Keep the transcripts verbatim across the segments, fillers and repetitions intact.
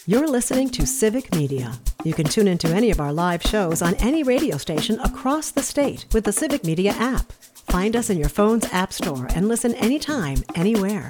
You're listening to Civic Media. You can tune into any of our live shows on any radio station across the state with the Civic Media app. Find us in your phone's app store and listen anytime, anywhere.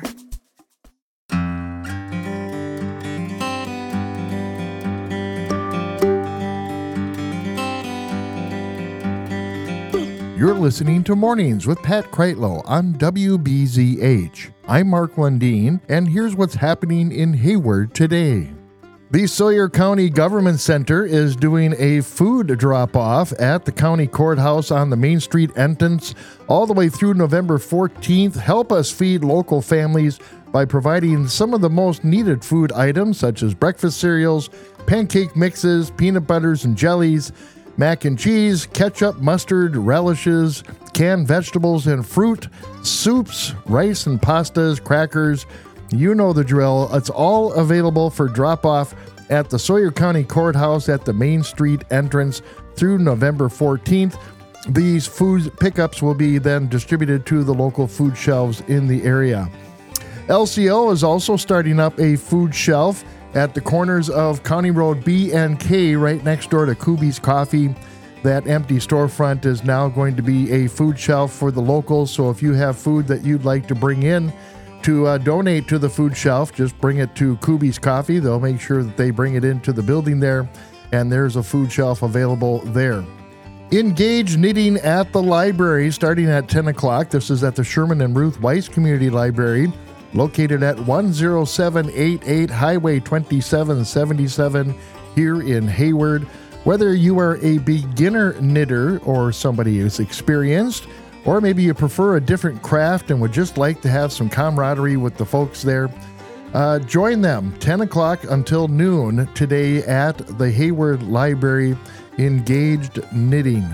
You're listening to Mornings with Pat Kreitlow on W B Z H. I'm Mark Lundeen, and here's what's happening in Hayward today. The Sawyer County Government Center is doing a food drop-off at the county courthouse on the Main Street entrance all the way through November fourteenth. Help us feed local families by providing some of the most needed food items such as breakfast cereals, pancake mixes, peanut butters and jellies, mac and cheese, ketchup, mustard, relishes, canned vegetables and fruit, soups, rice and pastas, crackers. You know the drill. It's all available for drop-off at the Sawyer County Courthouse at the Main Street entrance through November fourteenth. These food pickups will be then distributed to the local food shelves in the area. L C O is also starting up a food shelf at the corners of County Road B and K right next door to Kubi's Coffee. That empty storefront is now going to be a food shelf for the locals. So if you have food that you'd like to bring in to uh, donate to the food shelf, just bring it to Kubi's Coffee. They'll make sure that they bring it into the building there, and there's a food shelf available there. Engage Knitting at the library starting at ten o'clock. This is at the Sherman and Ruth Weiss Community Library, located at one oh seven eighty-eight Highway twenty-seven seventy-seven here in Hayward. Whether you are a beginner knitter or somebody who's experienced, or maybe you prefer a different craft and would just like to have some camaraderie with the folks there, uh, join them ten o'clock until noon today at the Hayward Library. Engaged Knitting.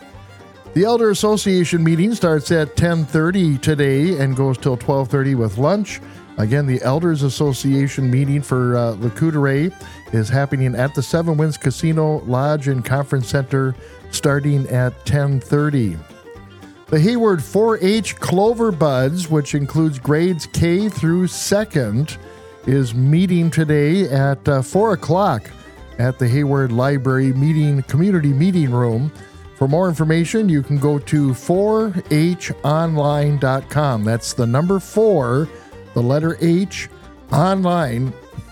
The Elder Association meeting starts at ten thirty today and goes till twelve thirty with lunch. Again, the Elders Association meeting for uh, Le Coudray is happening at the Seven Winds Casino Lodge and Conference Center starting at ten thirty. The Hayward four H Clover Buds, which includes grades K through second, is meeting today at uh, four o'clock at the Hayward Library meeting community meeting room. For more information, you can go to four h online dot com. That's the number four, the letter H, online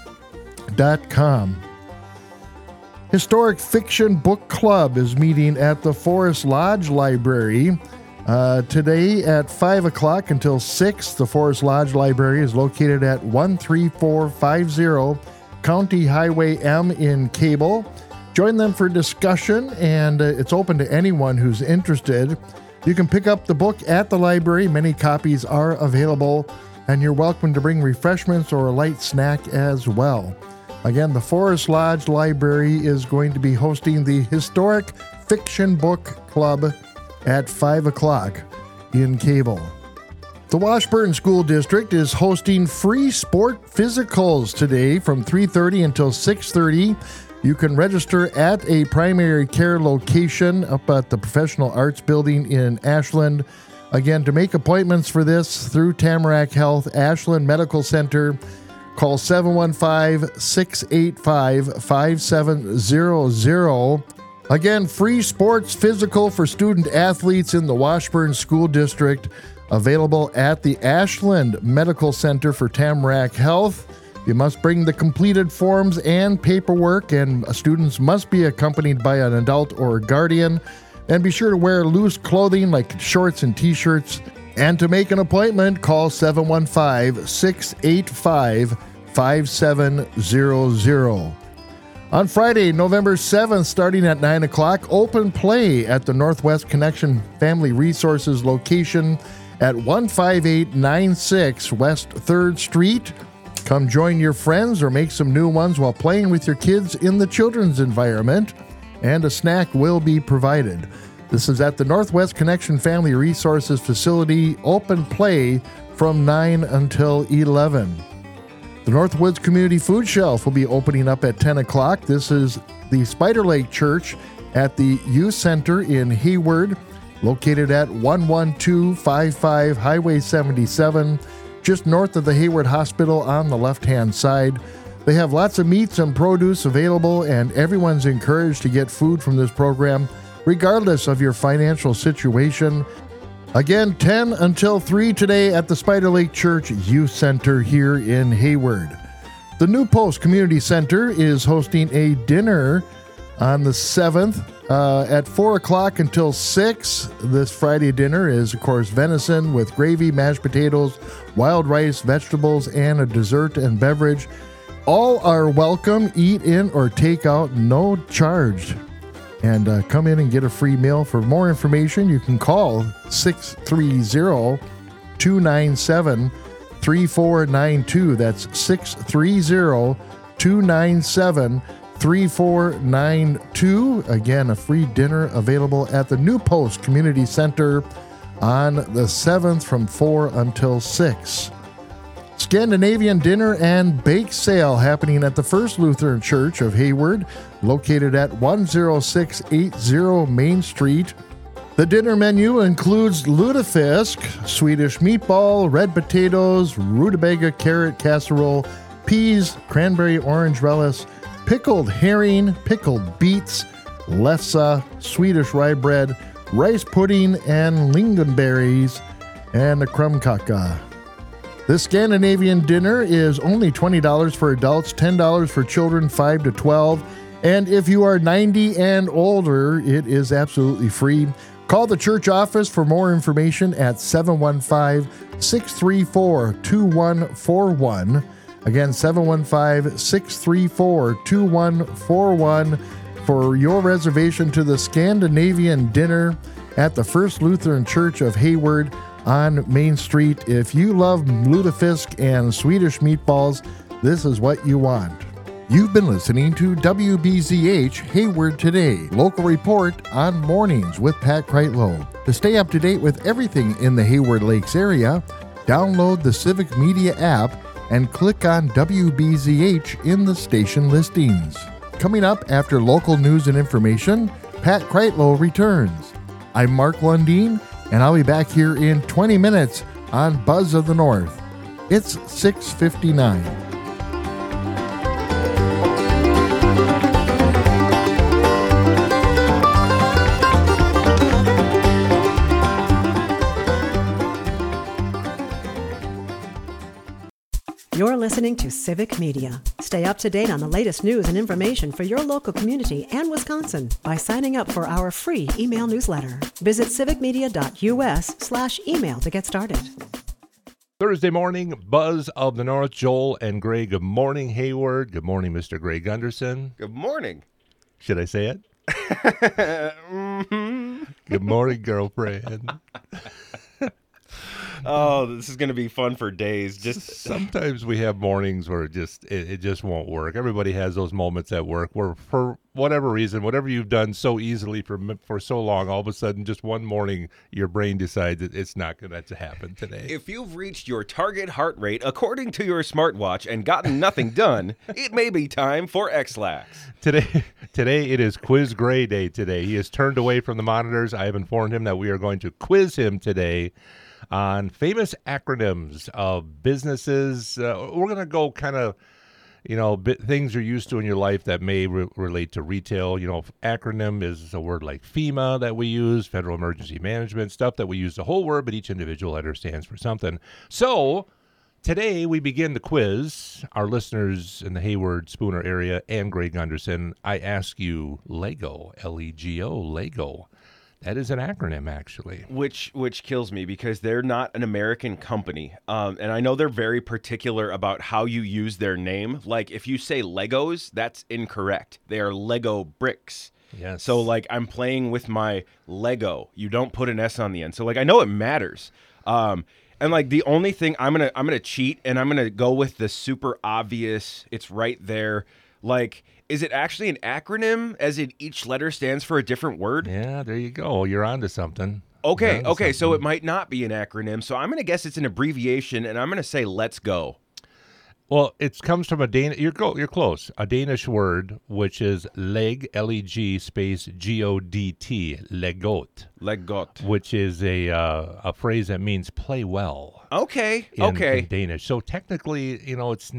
dot com. Historic Fiction Book Club is meeting at the Forest Lodge Library uh, today at five o'clock until six. The Forest Lodge Library is located at one three four five zero County Highway M in Cable. Join them for discussion, and uh, it's open to anyone who's interested. You can pick up the book at the library. Many copies are available, and you're welcome to bring refreshments or a light snack as well. Again, the Forest Lodge Library is going to be hosting the Historic Fiction Book Club at five o'clock in Cable. The Washburn School District is hosting free sport physicals today from three thirty until six thirty. You can register at a primary care location up at the Professional Arts Building in Ashland. Again, to make appointments for this through Tamarack Health Ashland Medical Center, call seven one five, six eight five, five seven zero zero. Again, free sports physical for student athletes in the Washburn School District, available at the Ashland Medical Center for Tamarack Health. You must bring the completed forms and paperwork, and students must be accompanied by an adult or guardian. And be sure to wear loose clothing like shorts and t-shirts. And to make an appointment, call seven one five, six eight five, five seven zero zero. On Friday, November seventh, starting at nine o'clock, open play at the Northwest Connection Family Resources location at one five eight nine six West third Street. Come join your friends or make some new ones while playing with your kids in the children's environment, and a snack will be provided. This is at the Northwest Connection Family Resources Facility, open play from nine until eleven. The Northwoods Community Food Shelf will be opening up at ten o'clock. This is the Spider Lake Church at the Youth Center in Hayward, located at one one two five five Highway seventy-seven, just north of the Hayward Hospital on the left-hand side. They have lots of meats and produce available, and everyone's encouraged to get food from this program, regardless of your financial situation. Again, ten until three today at the Spider Lake Church Youth Center here in Hayward. The New Post Community Center is hosting a dinner on the seventh uh, at four o'clock until six. This Friday dinner is, of course, venison with gravy, mashed potatoes, wild rice, vegetables, and a dessert and beverage. All are welcome. Eat in or take out, no charge. And uh, come in and get a free meal. For more information, you can call six three zero, two nine seven, three four nine two. That's six three zero, two nine seven, three four nine two. Again, a free dinner available at the New Post Community Center on the seventh from four until six. Scandinavian Dinner and Bake Sale happening at the First Lutheran Church of Hayward, located at one oh six eighty Main Street. The dinner menu includes lutefisk, Swedish meatball, red potatoes, rutabaga carrot casserole, peas, cranberry orange relish, pickled herring, pickled beets, lefse, Swedish rye bread, rice pudding, and lingonberries, and a krumkaka. This Scandinavian dinner is only twenty dollars for adults, ten dollars for children five to twelve. And if you are ninety and older, it is absolutely free. Call the church office for more information at seven one five, six three four, two one four one. Again, seven one five, six three four, two one four one for your reservation to the Scandinavian dinner at the First Lutheran Church of Hayward on Main Street. If you love lutefisk and Swedish meatballs, this is what you want. You've been listening to W B Z H Hayward Today, local report on mornings with Pat Kreitlow. To stay up to date with everything in the Hayward Lakes area, download the Civic Media app and click on W B Z H in the station listings. Coming up after local news and information, Pat Kreitlow returns. I'm Mark Lundeen, and I'll be back here in twenty minutes on Buzz of the North. It's six fifty-nine. You're listening to Civic Media. Stay up to date on the latest news and information for your local community and Wisconsin by signing up for our free email newsletter. Visit civicmedia.us slash email to get started. Thursday morning, Buzz of the North, Joel and Gray. Good morning, Hayward. Good morning, Mister Gray Gunderson. Good morning. Should I say it? mm-hmm. Good morning, girlfriend. Oh, this is going to be fun for days. Just sometimes we have mornings where it just it, it just won't work. Everybody has those moments at work where, for whatever reason, whatever you've done so easily for for so long, all of a sudden, just one morning, your brain decides that it's not going to happen today. If you've reached your target heart rate according to your smartwatch and gotten nothing done, it may be time for X-Lax. Today, today it is Quiz Gray Day. Today, he has turned away from the monitors. I have informed him that we are going to quiz him today on famous acronyms of businesses. Uh, we're going to go kind of, you know, bit, things you're used to in your life that may re- relate to retail. You know, acronym is a word like FEMA that we use, Federal Emergency Management, stuff that we use the whole word, but each individual letter stands for something. So today we begin the quiz. Our listeners in the Hayward, Spooner area, and Gray Gunderson, I ask you LEGO, L E G O, LEGO. That is an acronym, actually. Which which kills me because they're not an American company. Um, and I know they're very particular about how you use their name. Like, if you say Legos, that's incorrect. They are Lego bricks. Yes. So, like, I'm playing with my Lego. You don't put an S on the end. So, like, I know it matters. Um, and, like, the only thing I'm going to I'm gonna cheat, and I'm going to go with the super obvious, it's right there. Like, is it actually an acronym, as in each letter stands for a different word? Yeah, there you go. You're onto something. Okay, onto okay, something. So it might not be an acronym. So I'm going to guess it's an abbreviation, and I'm going to say let's go. Well, it comes from a Danish, you're, go, you're close, a Danish word, which is leg, L E G, space G O D T, legot. Legot. Which is a uh, a phrase that means play well. Okay, in, okay. in Danish. So technically, you know, it's not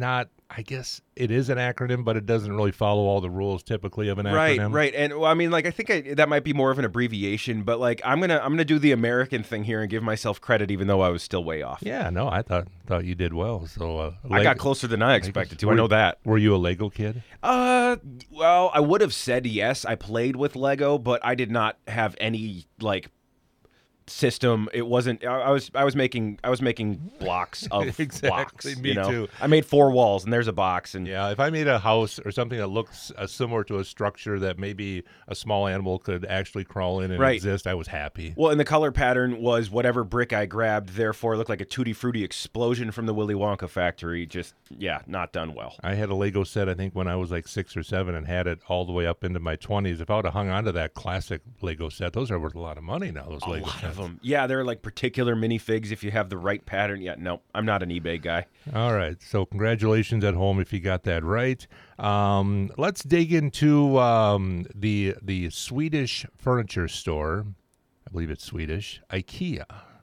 I guess it is an acronym, but it doesn't really follow all the rules typically of an Right, acronym. right. And well, I mean, like, I think I, that might be more of an abbreviation, but like, I'm gonna I'm gonna do the American thing here and give myself credit, even though I was still way off. Yeah, no, I thought thought you did well. So uh, I Leg- got closer than I expected to. I Were- know that. Were you a Lego kid? Uh, well, I would have said yes. I played with Lego, but I did not have any like system. It wasn't. I, I was. I was making. I was making blocks of Exactly, blocks. me you know? too. I made four walls, and there's a box, and Yeah, if I made a house or something that looks uh, similar to a structure that maybe a small animal could actually crawl in and Right. exist, I was happy. well, and the color pattern was whatever brick I grabbed. Therefore, it looked like a tutti frutti explosion from the Willy Wonka factory. Just yeah, not done well. I had a Lego set, I think, when I was like six or seven and had it all the way up into my twenties. If I would have hung on to that classic Lego set, those are worth a lot of money now, those A Lego lot sets. of them. Yeah, they're like particular minifigs if you have the right pattern. Yeah, no, I'm not an eBay guy. All right. So congratulations at home if you got that right. Um, let's dig into um, the the Swedish furniture store. I believe it's Swedish. IKEA.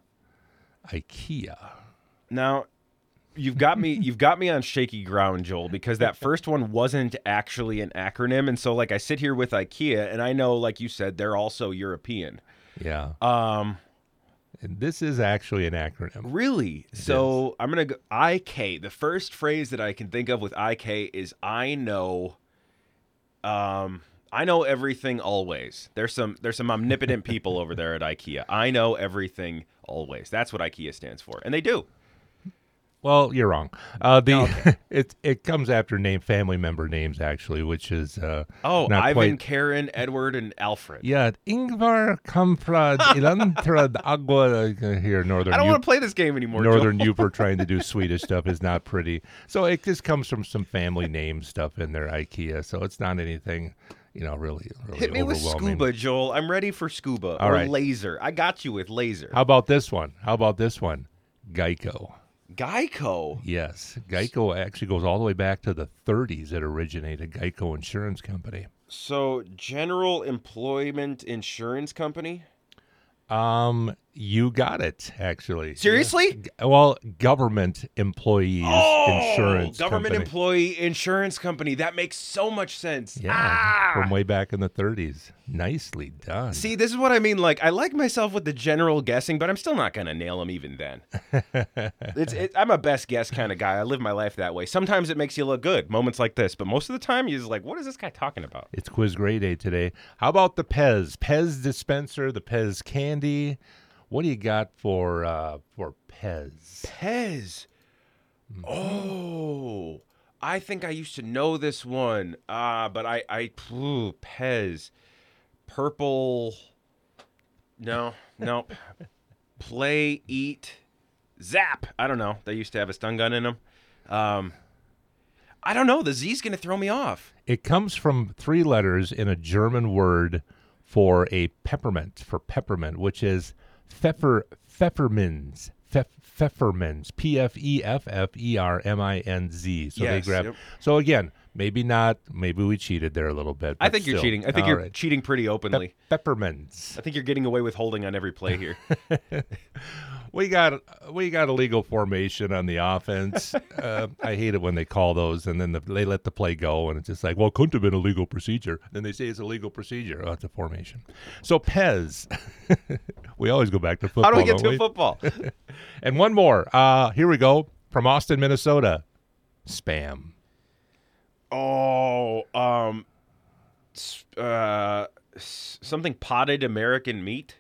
IKEA. Now, you've got me you've got me on shaky ground, Joel, because that first one wasn't actually an acronym, and so like I sit here with IKEA and I know, like you said, they're also European. Yeah. Um And this is actually an acronym. really? So I'm going to go I K. The first phrase that I can think of with I K is I know um I know everything always. There's some there's some omnipotent people over there at IKEA. I know everything always. That's what IKEA stands for. And they do. Well, you're wrong. Uh, the it it comes after name family member names actually, which is uh, Oh, not Ivan, quite. Karen, Edward, and Alfred. Yeah, Ingvar Kamprad Ilantrad Agua here, Northern. I don't Eu- want to play this game anymore. Northern Joel. Uper trying to do Swedish stuff is not pretty. So it just comes from some family name stuff in there, IKEA. So it's not anything, you know, really, really Hit me with overwhelming. scuba, Joel. I'm ready for scuba All or right. laser. I got you with laser. How about this one? How about this one? Geico. Geico. Yes, Geico actually goes all the way back to the thirties. It originated, Geico Insurance Company. So, General Employment Insurance Company. Um, you got it, actually. Seriously? G- Well, government employees insurance Oh, government company. employee insurance company. That makes so much sense. Yeah, Ah! from way back in the thirties. Nicely done. See, this is what I mean. Like, I like myself with the general guessing, but I'm still not gonna nail them even then. it's, it, I'm a best guess kind of guy. I live my life that way. Sometimes it makes you look good, moments like this, but most of the time you're just like, "What is this guy talking about?" It's Quiz Gray Day today. How about the Pez? Pez dispenser, the Pez candy. What do you got for uh, for Pez? Pez. Oh, I think I used to know this one. Ah, but I, I, ooh, Pez, purple. No, nope. Play, eat, zap. I don't know. They used to have a stun gun in them. Um, I don't know. The Z's gonna throw me off. It comes from three letters in a German word for a peppermint, for peppermint, which is Pfeffer, Pfefferminz. Pfeff, Pfefferminz, P F E F F E R M I N Z. So they Yes, grab. yep. So again, maybe not. Maybe we cheated there a little bit. I but think you're still. cheating. I think All you're right. cheating pretty openly. Peppermints. I think you're getting away with holding on every play here. We got we got a legal formation on the offense. uh, I hate it when they call those and then the, they let the play go and it's just like, well, it couldn't have been a legal procedure. Then they say it's a legal procedure. Oh, it's a formation. So Pez. We always go back to football. How do we get don't to we? football? And one more. Uh, here we go from Austin, Minnesota. Spam. Oh, um, s- uh, s- something potted American meat,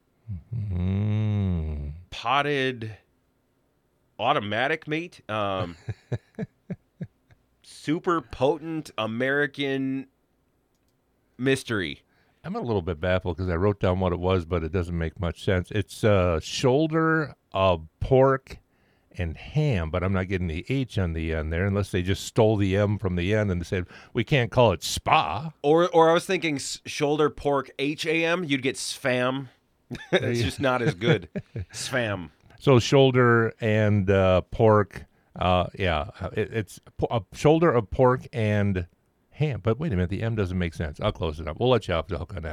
Mm. potted automatic meat, um, super potent American mystery. I'm a little bit baffled because I wrote down what it was, but it doesn't make much sense. It's a shoulder of pork and ham, but I'm not getting the H on the end there unless they just stole the M from the end and they said, we can't call it spa. Or, or I was thinking s- shoulder pork H A M. You'd get spam. It's just not as good. Spam. So shoulder and uh, pork, uh, yeah, it, it's po- a shoulder of pork and ham. But wait a minute, the M doesn't make sense. I'll close it up. We'll let you off the hook on that one.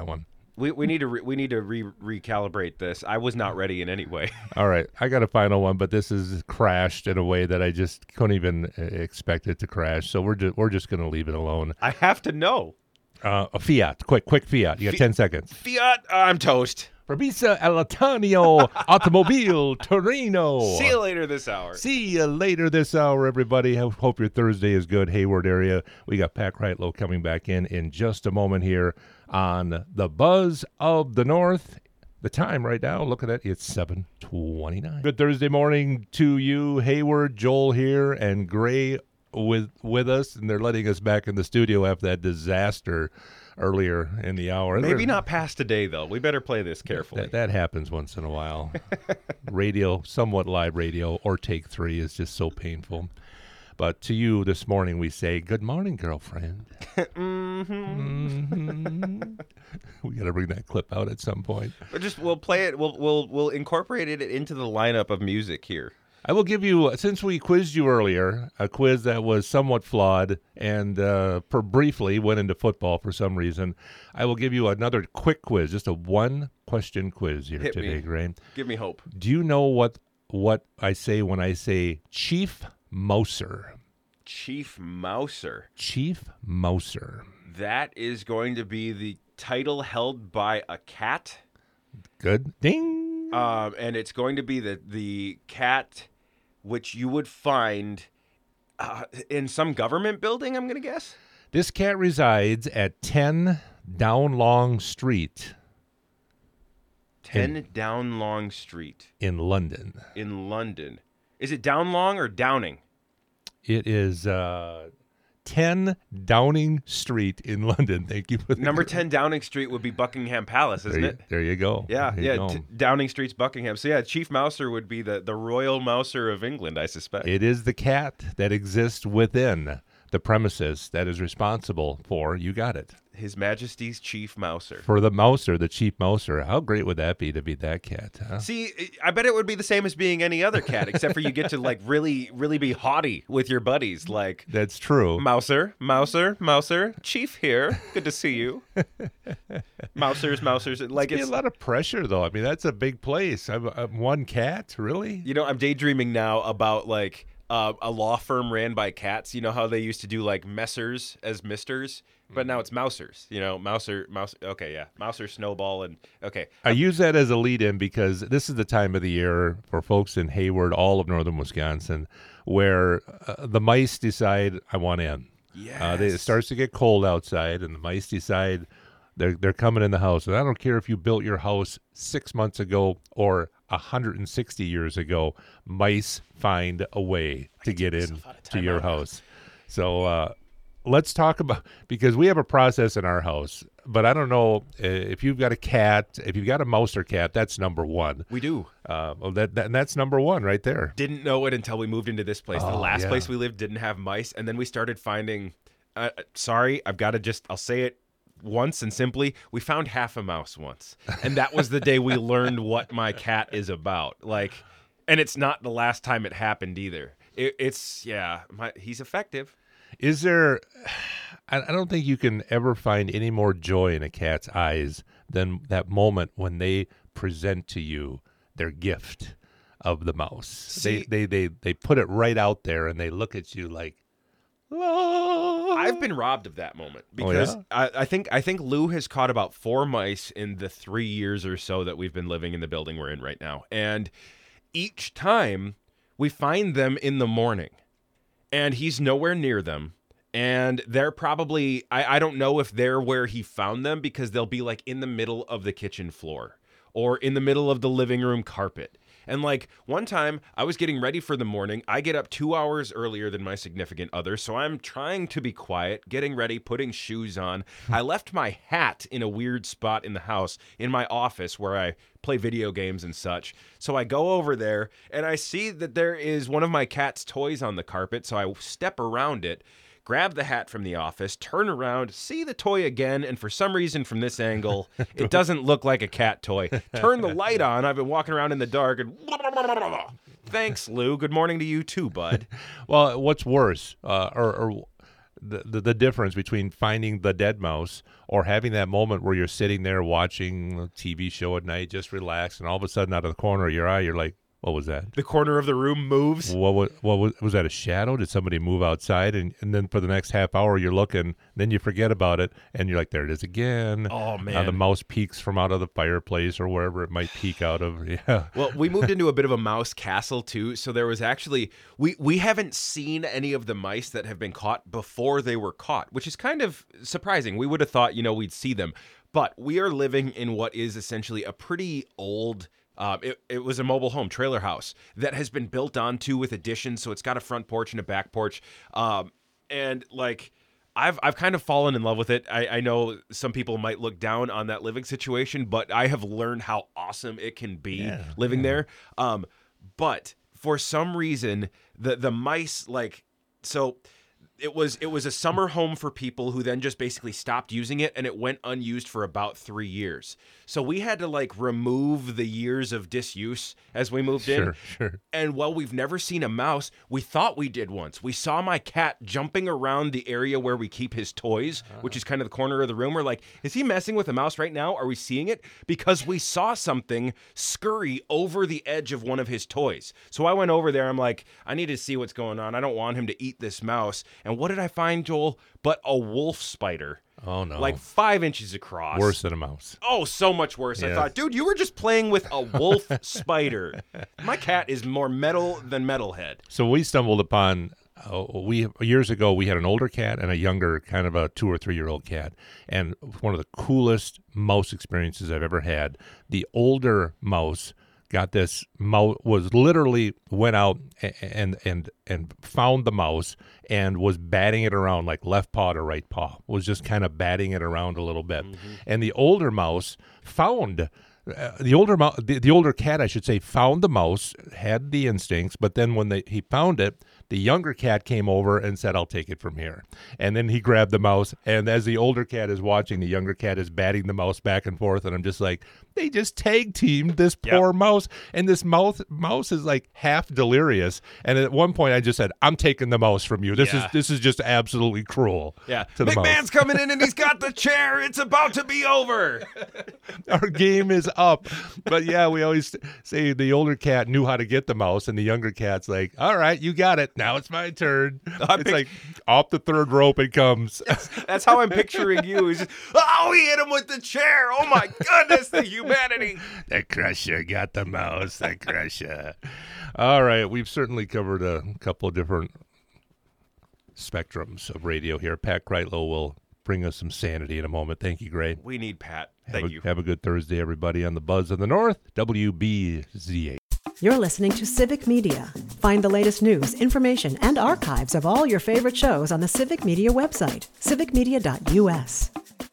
We we need to re, we need to re recalibrate this. I was not ready in any way. All right, I got a final one, but this is crashed in a way that I just couldn't even uh, expect it to crash. So we're just we're just going to leave it alone. I have to know. Uh, a Fiat, quick, quick Fiat. You got Fi- ten seconds. Fiat, I'm toast. Fabrizio Alatanio Automobile Torino. See you later this hour. See you later this hour, everybody. Ho- Hope your Thursday is good. Hayward area. We got Pat Kreitlow coming back in in just a moment here on the Buzz of the North. The time right now, look at that, it's seven twenty-nine. Good Thursday morning to you, Hayward, Joel here, and Gray with with us, and they're letting us back in the studio after that disaster earlier in the hour. Maybe not past today, though. We better play this carefully. That, that happens once in a while. Radio, somewhat live radio, or take three is just so painful. But to you this morning, we say, good morning, girlfriend. mm-hmm. Mm-hmm. We got to bring that clip out at some point. Or just we'll play it. We'll we'll we'll incorporate it into the lineup of music here. I will give you, since we quizzed you earlier, a quiz that was somewhat flawed and uh, for briefly went into football for some reason. I will give you another quick quiz, just a one-question quiz here Hit today, me. Gray. Give me hope. Do you know what what I say when I say Chief Mouser? Chief Mouser. Chief Mouser. That is going to be the title held by a cat. Good. Ding. Um, and it's going to be the the cat which you would find uh, in some government building, I'm going to guess. This cat resides at ten Down Long Street ten In- Down Long Street in London. in London. Is it Down Long or Downing? It is uh, ten Downing Street in London. Thank you for the Number ten Downing Street would be Buckingham Palace, isn't There you, it? there you go. Yeah, There you yeah. go. T- Downing Street's Buckingham. So yeah, Chief Mouser would be the, the Royal Mouser of England, I suspect. It is the cat that exists within the premises that is responsible for, you got it, His Majesty's Chief Mouser. for the mouser, the chief mouser. How great would that be to be that cat? Huh? See, I bet it would be the same as being any other cat, except for you get to like really, really be haughty with your buddies. Like, That's true. Mouser, Mouser, Mouser, Chief here. Good to see you. Mousers, Mousers. Like It's it's, a lot of pressure, though. I mean, that's a big place. I'm, I'm one cat, really? you know, I'm daydreaming now about like uh, a law firm ran by cats. You know how they used to do like Messers as Misters, but now it's Mousers. You know, Mouser, Mouse. Okay, yeah, Mouser, Snowball, and okay. I use that as a lead-in because this is the time of the year for folks in Hayward, all of northern Wisconsin, where uh, the mice decide, I want in. Yes. Uh, they, it starts to get cold outside, and the mice decide they're they're coming in the house. And I don't care if you built your house six months ago or one hundred sixty years ago, mice find a way to get in to your house. So uh, let's talk about, because we have a process in our house, but I don't know uh, if you've got a cat, if you've got a mouse or cat, that's number one. We do. Uh, well, that, that and that's number one right there. Didn't know it until we moved into this place. the Oh, last yeah. place we lived didn't have mice, and then we started finding. Uh, sorry, I've got to just. I'll say it once and simply. We found half a mouse once, and that was the day we learned what my cat is about. Like, and it's not the last time it happened either. It, it's yeah, my, he's effective. Is there, I I don't think you can ever find any more joy in a cat's eyes than that moment when they present to you their gift of the mouse. See- they, they, they, they put it right out there and they look at you like, oh. I've been robbed of that moment because yeah? I, I think I think Lou has caught about four mice in the three years or so that we've been living in the building we're in right now, and each time we find them in the morning, and he's nowhere near them, and they're probably I, I don't know if they're where he found them because they'll be like in the middle of the kitchen floor or in the middle of the living room carpet. And like one time I was getting ready for the morning. I get up two hours earlier than my significant other. So I'm trying to be quiet, getting ready, putting shoes on. I left my hat in a weird spot in the house in my office where I play video games and such. So I go over there and I see that there is one of my cat's toys on the carpet. So I step around it, grab the hat from the office, turn around, see the toy again, and for some reason from this angle, it doesn't look like a cat toy. Turn the light on. I've been walking around in the dark and thanks, Lou. Good morning to you too, bud. Well, what's worse, uh, or, or the, the the difference between finding the dead mouse or having that moment where you're sitting there watching a T V show at night, just relaxed, and all of a sudden out of the corner of your eye, you're like, what was that? The corner of the room moves. What was, what was, was that a shadow? Did somebody move outside? And, and then for the next half hour, you're looking, then you forget about it, and you're like, there it is again. Oh, man. Now the mouse peeks from out of the fireplace or wherever it might peek out of. Yeah. Well, we moved into a bit of a mouse castle, too, so there was actually, we, we haven't seen any of the mice that have been caught before they were caught, which is kind of surprising. We would have thought, you know, we'd see them. But we are living in what is essentially a pretty old Um, it, it was a mobile home trailer house that has been built onto with additions. So it's got a front porch and a back porch. Um, and like, I've, I've kind of fallen in love with it. I, I know some people might look down on that living situation, but I have learned how awesome it can be Yeah, living yeah. there. Um, but for some reason, the, the mice, like, so it was, it was a summer home for people who then just basically stopped using it, and it went unused for about three years. So we had to like remove the years of disuse as we moved in. Sure, sure. And while we've never seen a mouse, we thought we did once. We saw my cat jumping around the area where we keep his toys, which is kind of the corner of the room. We're like, is he messing with a mouse right now? Are we seeing it? Because we saw something scurry over the edge of one of his toys. So I went over there. I'm like, I need to see what's going on. I don't want him to eat this mouse. And what did I find, Joel? But a wolf spider. Oh, no. Like five inches across. Worse than a mouse. Oh, so much worse. I Yes. thought, dude, you were just playing with a wolf spider. My cat is more metal than metalhead. So we stumbled upon, uh, we years ago, we had an older cat and a younger, kind of a two or three year old cat. And one of the coolest mouse experiences I've ever had. The older mouse got this mouse, was literally went out and and and found the mouse and was batting it around like left paw to right paw, was just kind of batting it around a little bit. Mm-hmm. And the older mouse found uh, the older mo- the, the older cat, I should say, found the mouse, had the instincts, but then when they, he found it, the younger cat came over and said, I'll take it from here. And then he grabbed the mouse, and as the older cat is watching, the younger cat is batting the mouse back and forth, and I'm just like, they just tag teamed this poor yep. mouse, and this mouse mouse is like half delirious. And at one point, I just said, "I'm taking the mouse from you. This yeah. is this is just absolutely cruel." Yeah, to the McMahon's mouse. coming in, and he's got the chair. It's about to be over. Our game is up. But yeah, we always say the older cat knew how to get the mouse, and the younger cat's like, "All right, you got it. Now it's my turn." I it's pick- like off the third rope it comes. That's, that's how I'm picturing you. He's just, oh, he hit him with the chair. Oh my goodness, the humanity. The Crusher got the mouse. The Crusher. All right, we've certainly covered a couple of different spectrums of radio here. Pat Kreitlow will bring us some sanity in a moment. Thank you, Gray. We need Pat. Have Thank a, you. Have a good Thursday, everybody, on the Buzz of the North, W B Z H. You're listening to Civic Media. Find the latest news, information, and archives of all your favorite shows on the Civic Media website, civic media dot u s.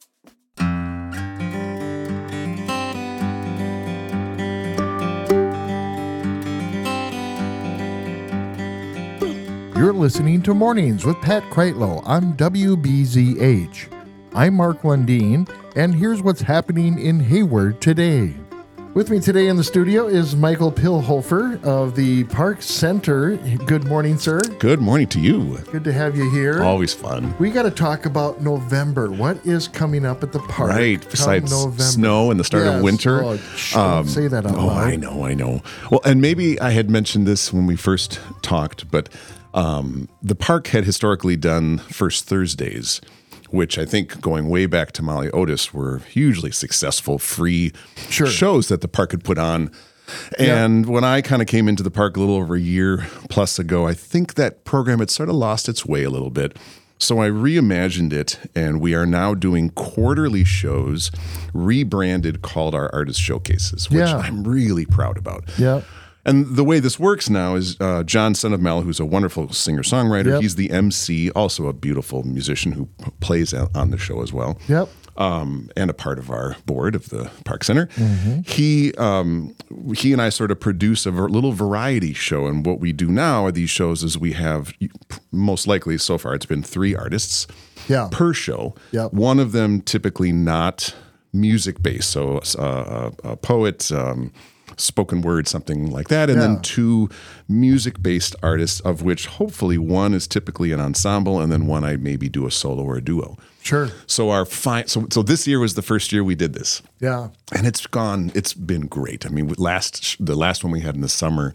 You're listening to Mornings with Pat Kreitlow on W B Z H. I'm Mark Lundeen, and here's what's happening in Hayward today. With me today in the studio is Michael Pilhofer of the Park Center. Good morning, sir. Good morning to you. Good to have you here. Always fun. We got to talk about November. What is coming up at the park? Right, besides November? snow and the start yes. of winter. Oh, sh- don't say that out oh, loud. I know, I know. Well, and maybe I had mentioned this when we first talked, but um, the park had historically done First Thursdays, which I think going way back to Molly Otis were hugely successful free sure. shows that the park could put on. And yeah. when I kind of came into the park a little over a year plus ago, I think that program had sort of lost its way a little bit. So I reimagined it, and we are now doing quarterly shows, rebranded, called our Artist Showcases, which yeah. I'm really proud about. Yeah. And the way this works now is uh, John Son of Mel, who's a wonderful singer-songwriter. Yep. He's the M C, also a beautiful musician who p- plays on the show as well. Yep. Um, and a part of our board of the Park Center. Mm-hmm. He um, he and I sort of produce a ver- little variety show. And what we do now at these shows is we have, most likely so far, it's been three artists yeah. per show. Yep. One of them typically not music-based, so uh, a, a poet, um, spoken word, something like that, and Yeah. then two music-based artists, of which hopefully one is typically an ensemble, and then one I maybe do a solo or a duo. Sure. So our fi- so so this year was the first year we did this, Yeah. and it's gone. It's been great. I mean, last the last one we had in the summer.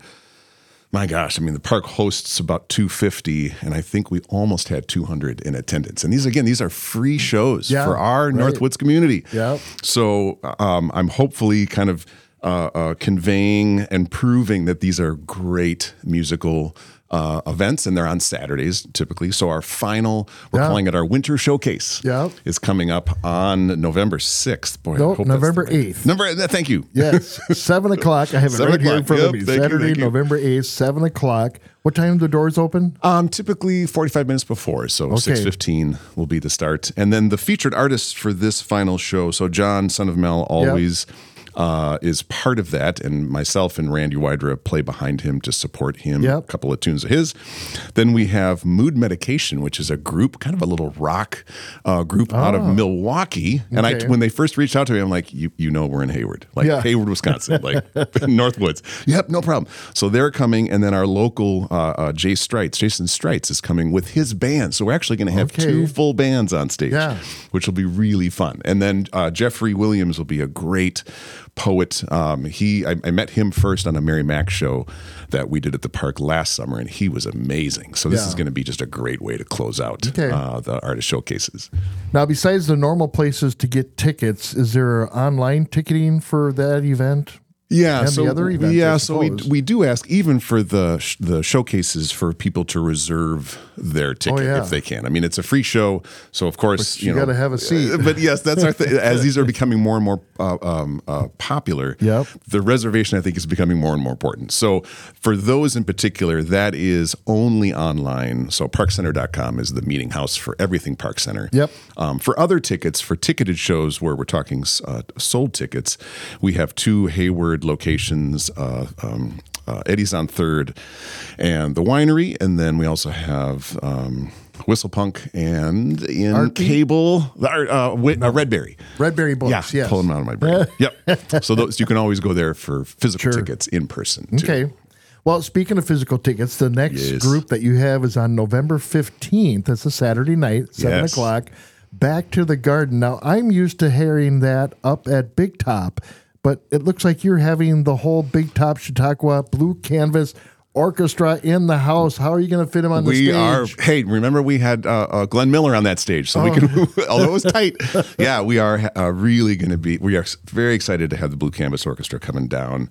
My gosh, I mean, the park hosts about two hundred fifty, and I think we almost had two hundred in attendance. And these, again, these are free shows Yeah, for our right. Northwoods community. Yep. So um, I'm hopefully kind of uh, uh, conveying and proving that these are great musical uh, events, and they're on Saturdays typically. So our final, we're Yeah. calling it our Winter Showcase, Yep. is coming up on November sixth. Boy, I Nope, hope that's the November right- eighth. November, thank you. Yes, seven o'clock. I have it Seven right here in o'clock. front of Yep, me. thank you, Saturday, thank you. November eighth, seven o'clock. What time do the doors open? Um, typically forty-five minutes before, so Okay. six fifteen will be the start. And then the featured artists for this final show, so John, son of Mel, always uh, is part of that, and myself and Randy Wydra play behind him to support him, Yep. a couple of tunes of his. Then we have Mood Medication, which is a group, kind of a little rock uh, group out of Milwaukee. And I, Okay. when they first reached out to me, I'm like, you, you know we're in Hayward, like Yeah. Hayward, Wisconsin, like Northwoods. Yep, no problem. So they're coming, and then our local uh, uh, Jay Streitz, Jason Streitz is coming with his band. So we're actually going to have Okay. two full bands on stage, Yeah. which will be really fun. And then uh, Jeffrey Williams will be a great poet. Um, he, I, I met him first on a Mary Mac show that we did at the park last summer, and he was amazing. So this Yeah. is going to be just a great way to close out Okay. uh, the artist showcases. Now, besides the normal places to get tickets, is there online ticketing for that event? Yeah, And the so other events, I yeah, so we suppose. we do ask even for the sh- the showcases for people to reserve their ticket Oh, yeah. if they can. I mean, it's a free show, so of course But you know gotta have a seat. uh, But yes, that's our thing. As these are becoming more and more uh, um, uh, popular, Yep. the reservation I think is becoming more and more important. So for those in particular, that is only online. So park center dot com is the meeting house for everything Park Center. Yep. Um, for other tickets, for ticketed shows where we're talking uh, sold tickets, we have two Hayward locations, uh, um, uh, Eddie's on Third and the Winery. And then we also have um, Whistle Punk and in Art Beat? Cable, uh, Wit- uh, Redberry. Redberry Books, Yeah, yes. pull them out of my brain. Yep. So those you can always go there for physical Sure. tickets in person. Too. Okay. Well, speaking of physical tickets, the next Yes. group that you have is on November fifteenth. That's a Saturday night, seven Yes. o'clock. Back to the Garden. Now, I'm used to hearing that up at Big Top, but it looks like you're having the whole Big Top Chautauqua Blue Canvas Orchestra in the house. How are you going to fit him on the We stage? are. Hey, remember we had uh, uh, Glenn Miller on that stage, so we Oh. can. Although it was tight, yeah, we are uh, really going to be. We are very excited to have the Blue Canvas Orchestra coming down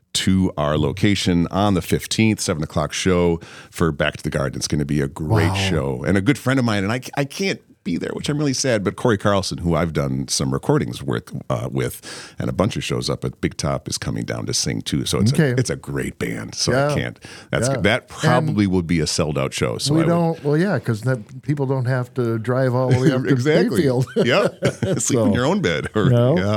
to our location on the fifteenth, seven o'clock show for Back to the Garden. It's going to be a great Wow. show, and a good friend of mine, and I, I can't be there, which I'm really sad. But Corey Carlson, who I've done some recordings with, uh, with, and a bunch of shows up at Big Top, is coming down to sing too. So it's Okay. a, it's a great band. So Yeah. I can't. That's Yeah. that probably would be a sold out show. So we I would, don't. Well, yeah, because people don't have to drive all the way up to exactly. Bayfield. Yep. Sleep So, in your own bed. Or, no. Yeah.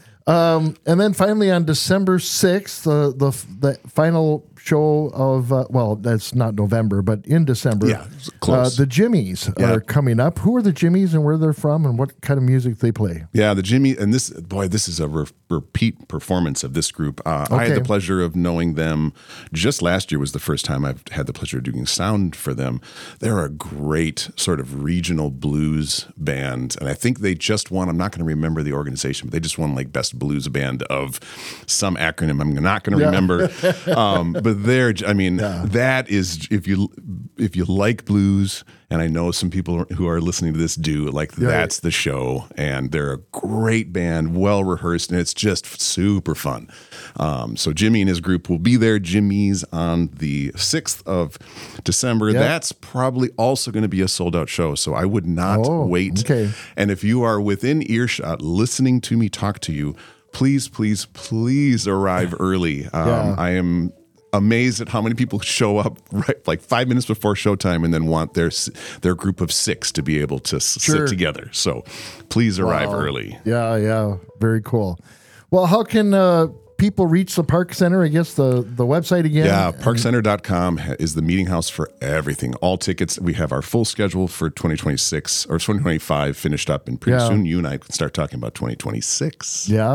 Um, and then finally on December sixth, the the the final show of uh, well, that's not November, but in December, Yeah, it's close. Uh, the Jimmies Yeah. are coming up. Who are the Jimmies and where they're from and what kind of music they play? Yeah, the Jimmy, and this, boy, this is a re- repeat performance of this group. Uh, I had Okay. the pleasure of knowing them just last year was the first time I've had the pleasure of doing sound for them. They're a great sort of regional blues band. And I think they just won, I'm not going to remember the organization, but they just won like best blues band of some acronym I'm not going to Yeah. remember. um, but they're, I mean, that is, if you, if you like blues, and I know some people who are listening to this do, like Yeah. that's the show, and they're a great band, well rehearsed, and it's just super fun. Um, so Jimmy and his group will be there. Jimmy's on the sixth of December. Yep. That's probably also going to be a sold out show, so I would not Oh, wait. okay. And if you are within earshot, listening to me talk to you, please, please, please arrive early. Um, Yeah. I am amazed at how many people show up right like five minutes before showtime and then want their their group of six to be able to s- Sure. sit together. So please arrive Wow. early. Yeah, yeah, very cool. Well, how can uh, people reach the Park Center? I guess the the website again. Yeah, park center dot com is the meeting house for everything. All tickets. We have our full schedule for twenty twenty-six or twenty twenty-five finished up, and pretty Yeah. soon you and I can start talking about twenty twenty-six. Yeah.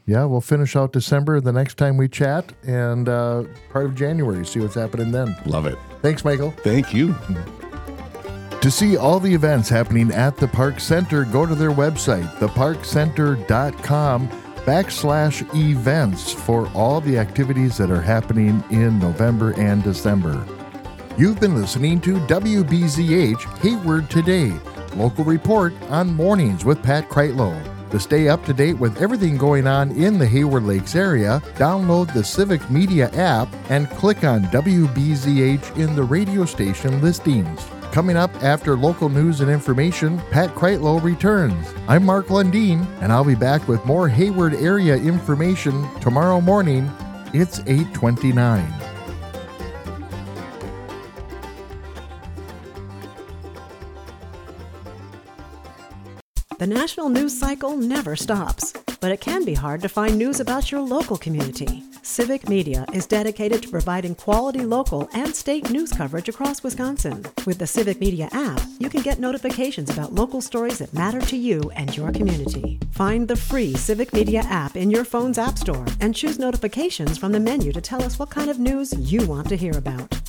Yeah, we'll finish out December the next time we chat, and uh, part of January, see what's happening then. Love it. Thanks, Michael. Thank you. To see all the events happening at the Park Center, go to their website, theparkcenter.com backslash events for all the activities that are happening in November and December. You've been listening to W B Z H Hayward Today, local report on Mornings with Pat Kreitlow. To stay up to date with everything going on in the Hayward Lakes area, download the Civic Media app and click on W B Z H in the radio station listings. Coming up after local news and information, Pat Kreitlow returns. I'm Mark Lundeen, and I'll be back with more Hayward area information tomorrow morning. It's eight twenty-nine. The national news cycle never stops, but it can be hard to find news about your local community. Civic Media is dedicated to providing quality local and state news coverage across Wisconsin. With the Civic Media app, you can get notifications about local stories that matter to you and your community. Find the free Civic Media app in your phone's app store and choose notifications from the menu to tell us what kind of news you want to hear about.